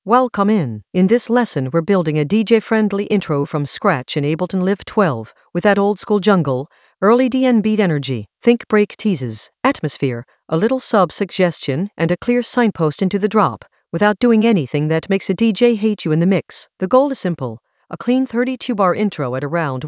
Welcome in. In this lesson, we're building a DJ-friendly intro from scratch in Ableton Live 12 with that old-school jungle, early DN beat energy, think break teases, atmosphere, a little sub-suggestion, and a clear signpost into the drop, without doing anything that makes a DJ hate you in the mix. The goal is simple: a clean 32-bar intro at around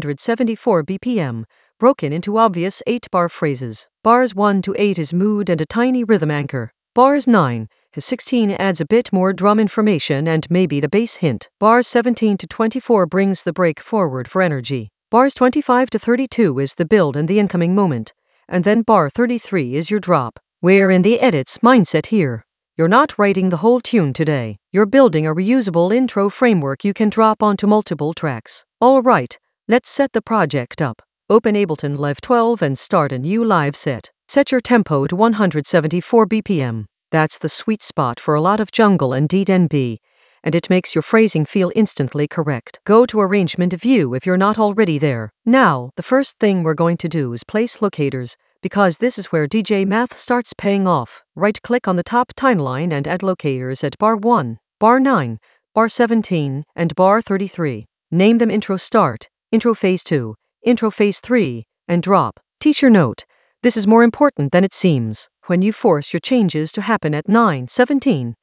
174 BPM, broken into obvious 8-bar phrases. Bars 1 to 8 is mood and a tiny rhythm anchor. Bars 9 to 16 adds a bit more drum information and maybe the bass hint. Bars 17 to 24 brings the break forward for energy. Bars 25 to 32 is the build and the incoming moment. And then bar 33 is your drop. We're in the edits mindset here. You're not writing the whole tune today. You're building a reusable intro framework you can drop onto multiple tracks. All right, let's set the project up. Open Ableton Live 12 and start a new live set. Set your tempo to 174 BPM. That's the sweet spot for a lot of jungle and DNB, and it makes your phrasing feel instantly correct. Go to Arrangement View if you're not already there. Now, the first thing we're going to do is place locators, because this is where DJ math starts paying off. Right-click on the top timeline and add locators at bar 1, bar 9, bar 17, and bar 33. Name them Intro Start, Intro Phase 2, Intro Phase 3, and Drop. Teacher note: this is more important than it seems. When you force your changes to happen at 9, 17,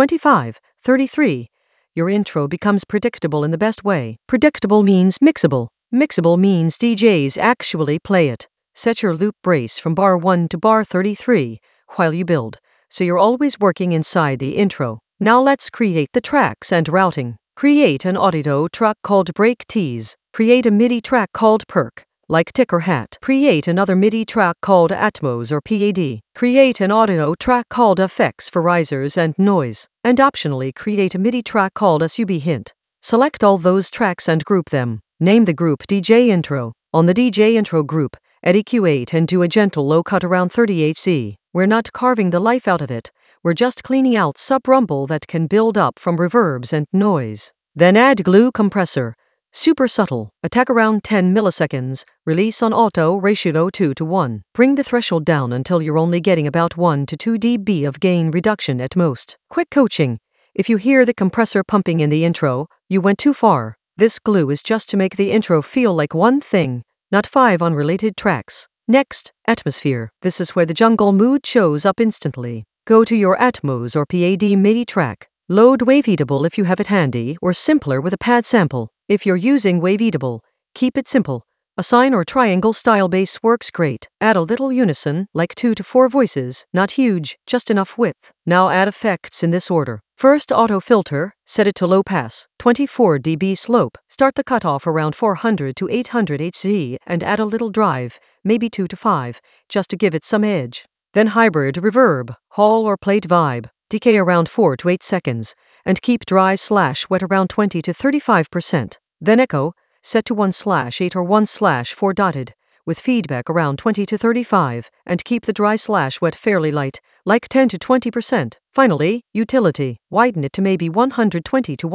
25, 33, your intro becomes predictable in the best way. Predictable means mixable. Mixable means DJs actually play it. Set your loop brace from bar 1 to bar 33 while you build, so you're always working inside the intro. Now let's create the tracks and routing. Create an audio track called Break Tease. Create a MIDI track called Perk, like tick or hat. Create another MIDI track called Atmos or PAD. Create an audio track called Effects for risers and noise. And optionally create a MIDI track called SUB hint. Select all those tracks and group them. Name the group DJ Intro. On the DJ Intro group, add EQ8 and do a gentle low cut around 30 Hz. We're not carving the life out of it. We're just cleaning out sub-rumble that can build up from reverbs and noise. Then add glue compressor. Super subtle. Attack around 10 milliseconds. Release on auto ratio 2:1. Bring the threshold down until you're only getting about 1 to 2 dB of gain reduction at most. Quick coaching: if you hear the compressor pumping in the intro, you went too far. This glue is just to make the intro feel like one thing, not 5 unrelated tracks. Next, atmosphere. This is where the jungle mood shows up instantly. Go to your Atmos or PAD MIDI track. Load Waveatable if you have it handy, or simpler with a pad sample. If you're using Waveatable, keep it simple. A sine or triangle style bass works great. Add a little unison, like 2 to 4 voices, not huge, just enough width. Now add effects in this order. First, auto filter, set it to low pass, 24 dB slope. Start the cutoff around 400 to 800 Hz and add a little drive, maybe 2 to 5, just to give it some edge. Then hybrid reverb, hall or plate vibe. Decay around 4 to 8 seconds, and keep dry/wet around 20 to 35%. Then echo, set to 1/8 or 1/4 dotted, with feedback around 20 to 35, and keep the dry/wet fairly light, like 10 to 20%. Finally, utility, widen it to maybe 120 to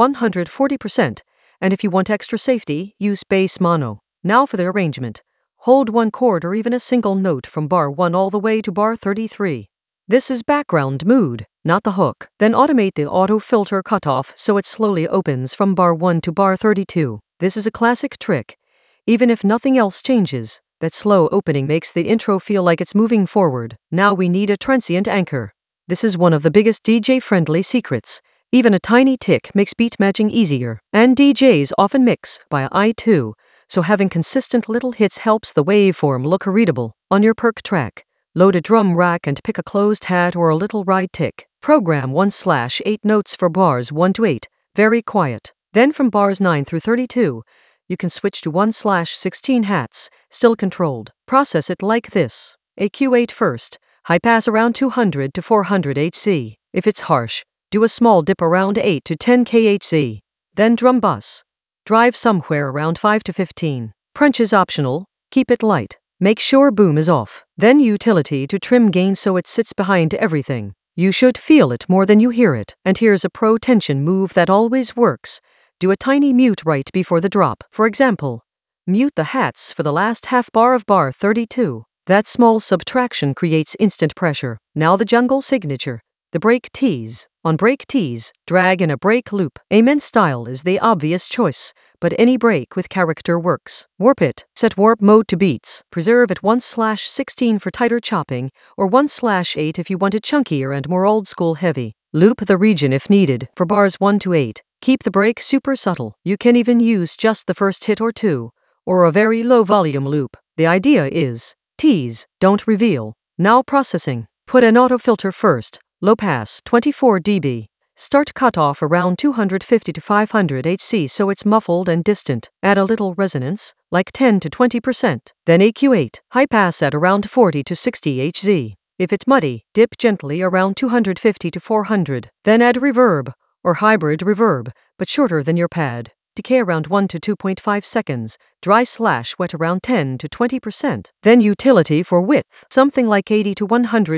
140%, and if you want extra safety, use bass mono. Now for the arrangement. Hold one chord or even a single note from bar 1 all the way to bar 33. This is background mood, not the hook. Then automate the auto filter cutoff so it slowly opens from bar 1 to bar 32. This is a classic trick. Even if nothing else changes, that slow opening makes the intro feel like it's moving forward. Now we need a transient anchor. This is one of the biggest DJ-friendly secrets. Even a tiny tick makes beat matching easier. And DJs often mix by eye too, so having consistent little hits helps the waveform look readable. On your perk track, load a drum rack and pick a closed hat or a little ride tick. Program 1/8 notes for bars 1 to 8, very quiet. Then from bars 9 through 32, you can switch to 1/16 hats, still controlled. Process it like this. EQ8 first, high pass around 200 to 400 Hz. If it's harsh, do a small dip around 8 to 10 kHz. Then drum bus. Drive somewhere around 5 to 15. Crunch is optional, keep it light. Make sure boom is off. Then utility to trim gain so it sits behind everything. You should feel it more than you hear it. And here's a pro tension move that always works. Do a tiny mute right before the drop. For example, mute the hats for the last half bar of bar 32. That small subtraction creates instant pressure. Now the jungle signature. The brake tees. On brake tees, drag in a brake loop. Amen style is the obvious choice, but any brake with character works. Warp it. Set warp mode to beats. Preserve at 1/16 for tighter chopping, or 1/8 if you want it chunkier and more old school heavy. Loop the region if needed. For bars 1 to 8, keep the brake super subtle. You can even use just the first hit or two, or a very low volume loop. The idea is, tease, don't reveal. Now processing. Put an auto filter first. Low pass, 24 dB. Start cutoff around 250 to 500 Hz so it's muffled and distant. Add a little resonance, like 10 to 20%. Then EQ8. High pass at around 40 to 60 Hz. If it's muddy, dip gently around 250 to 400. Then add reverb, or hybrid reverb, but shorter than your pad. Decay around 1 to 2.5 seconds, dry/wet around 10 to 20%. Then utility for width, something like 80 to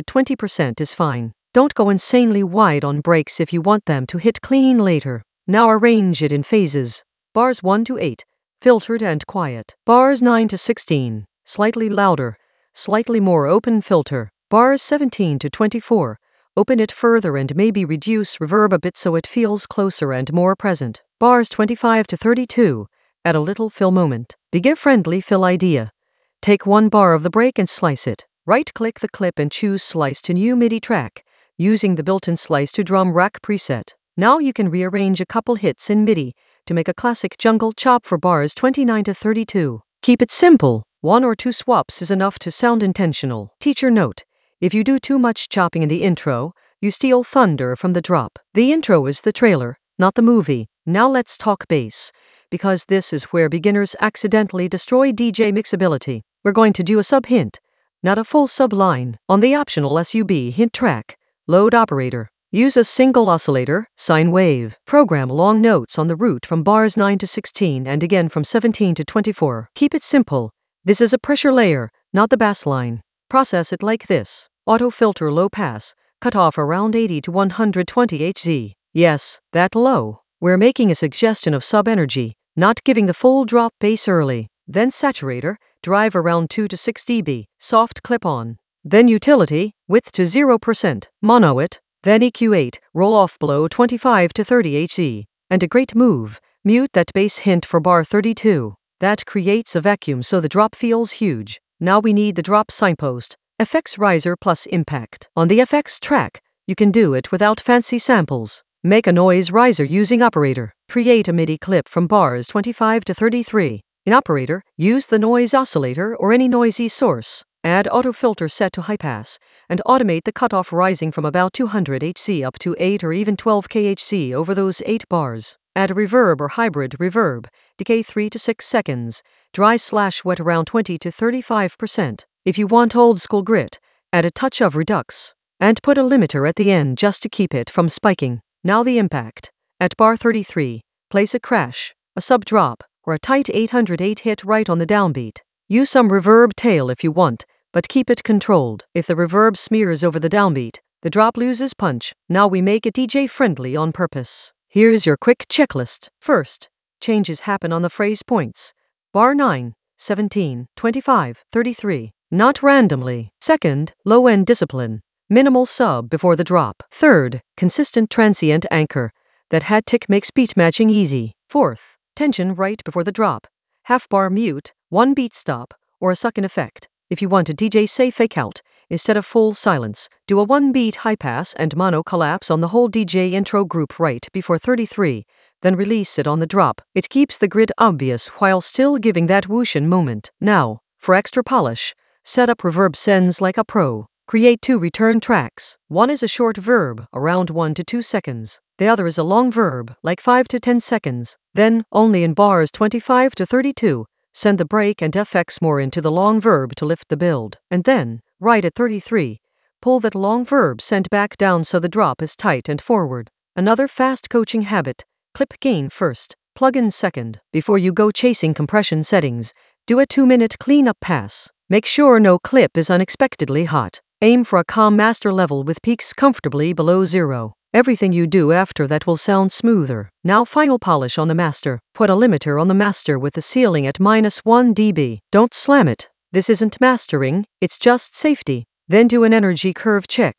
120% is fine. Don't go insanely wide on breaks if you want them to hit clean later. Now arrange it in phases. Bars 1 to 8, filtered and quiet. Bars 9 to 16, slightly louder, slightly more open filter. Bars 17 to 24, open it further and maybe reduce reverb a bit so it feels closer and more present. Bars 25 to 32, add a little fill moment. Beginner-friendly fill idea. Take one bar of the break and slice it. Right-click the clip and choose Slice to New MIDI track, using the built-in Slice to Drum Rack preset. Now you can rearrange a couple hits in MIDI to make a classic jungle chop for bars 29 to 32. Keep it simple. 1 or 2 swaps is enough to sound intentional. Teacher note: if you do too much chopping in the intro, you steal thunder from the drop. The intro is the trailer, not the movie. Now let's talk bass, because this is where beginners accidentally destroy DJ mixability. We're going to do a sub-hint, not a full sub-line. On the optional SUB hint track, load operator. Use a single oscillator, sine wave. Program long notes on the root from bars 9 to 16 and again from 17 to 24. Keep it simple. This is a pressure layer, not the bass line. Process it like this. Auto filter low pass, cut off around 80 to 120 Hz. Yes, that low. We're making a suggestion of sub-energy, not giving the full drop bass early. Then saturator, drive around 2 to 6 dB, soft clip-on. Then utility, width to 0%, mono it. Then EQ8, roll off below 25 to 30 Hz. And a great move, mute that bass hint for bar 32. That creates a vacuum so the drop feels huge. Now we need the drop signpost, FX riser plus impact. On the FX track, you can do it without fancy samples. Make a noise riser using operator. Create a MIDI clip from bars 25 to 33. In operator, use the noise oscillator or any noisy source. Add auto filter set to high pass, and automate the cutoff rising from about 200 Hz up to 8 or even 12 kHz over those 8 bars. Add a reverb or hybrid reverb, decay 3 to 6 seconds, dry/wet around 20 to 35%. If you want old school grit, add a touch of redux, and put a limiter at the end just to keep it from spiking. Now the impact. At bar 33, place a crash, a sub drop, or a tight 808 hit right on the downbeat. Use some reverb tail if you want, but keep it controlled. If the reverb smears over the downbeat, the drop loses punch. Now we make it DJ friendly on purpose. Here's your quick checklist. First, changes happen on the phrase points. Bar 9, 17, 25, 33. Not randomly. Second, low-end discipline. Minimal sub before the drop. Third, consistent transient anchor. That hat tick makes beat matching easy. Fourth, tension right before the drop. Half bar mute, 1 beat stop, or a suck-in effect. If you want a DJ say fake out, instead of full silence, do a 1 beat high pass and mono collapse on the whole DJ intro group right before 33, then release it on the drop. It keeps the grid obvious while still giving that whooshin' moment. Now, for extra polish, set up reverb sends like a pro. Create 2 return tracks. One is a short verb, around 1 to 2 seconds. The other is a long verb, like 5 to 10 seconds. Then, only in bars 25 to 32, send the break and FX more into the long verb to lift the build. And then, right at 33, pull that long verb send back down so the drop is tight and forward. Another fast coaching habit: clip gain first, plug in second. Before you go chasing compression settings, do a 2-minute cleanup pass. Make sure no clip is unexpectedly hot. Aim for a calm master level with peaks comfortably below 0. Everything you do after that will sound smoother. Now final polish on the master. Put a limiter on the master with the ceiling at -1 dB. Don't slam it. This isn't mastering, it's just safety. Then do an energy curve check.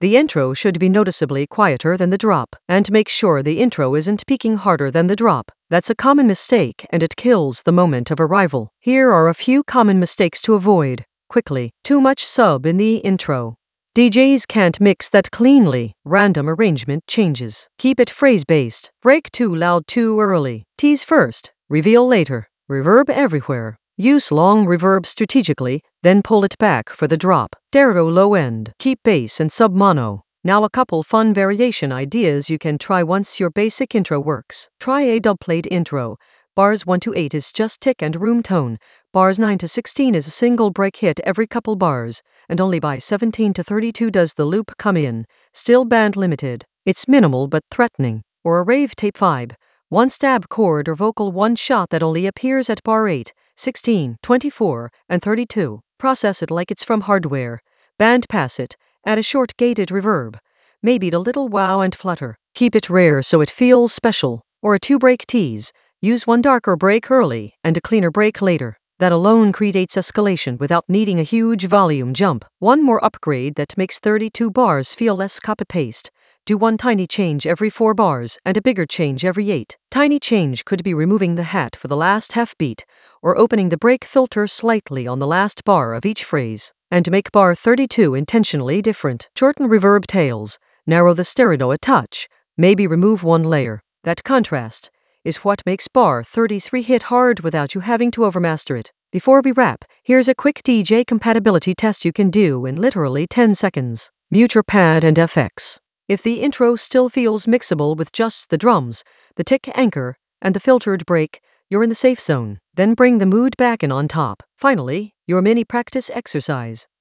The intro should be noticeably quieter than the drop, and make sure the intro isn't peaking harder than the drop. That's a common mistake and it kills the moment of arrival. Here are a few common mistakes to avoid. Quickly, too much sub in the intro. DJs can't mix that cleanly. Random arrangement changes. Keep it phrase-based. Break too loud too early. Tease first, reveal later. Reverb everywhere. Use long reverb strategically, then pull it back for the drop. Stereo low end. Keep bass and sub mono. Now a couple fun variation ideas you can try once your basic intro works. Try a dubplate intro. Bars 1 to 8 is just tick and room tone. Bars 9 to 16 is a single break hit every couple bars, and only by 17 to 32 does the loop come in. Still band limited. It's minimal but threatening. Or a rave tape vibe. One stab chord or vocal one shot that only appears at bar 8, 16, 24, and 32. Process it like it's from hardware. Band pass it. Add a short gated reverb. Maybe a little wow and flutter. Keep it rare so it feels special. Or a 2-break tease. Use one darker break early and a cleaner break later. That alone creates escalation without needing a huge volume jump. One more upgrade that makes 32 bars feel less copy-paste. Do one tiny change every 4 bars and a bigger change every 8. Tiny change could be removing the hat for the last half beat or opening the break filter slightly on the last bar of each phrase. And make bar 32 intentionally different. Shorten reverb tails. Narrow the stereo a touch. Maybe remove one layer. That contrast is what makes bar 33 hit hard without you having to overmaster it. Before we wrap, here's a quick DJ compatibility test you can do in literally 10 seconds. Mute your pad and FX. If the intro still feels mixable with just the drums, the tick anchor, and the filtered break, you're in the safe zone. Then bring the mood back in on top. Finally, your mini practice exercise.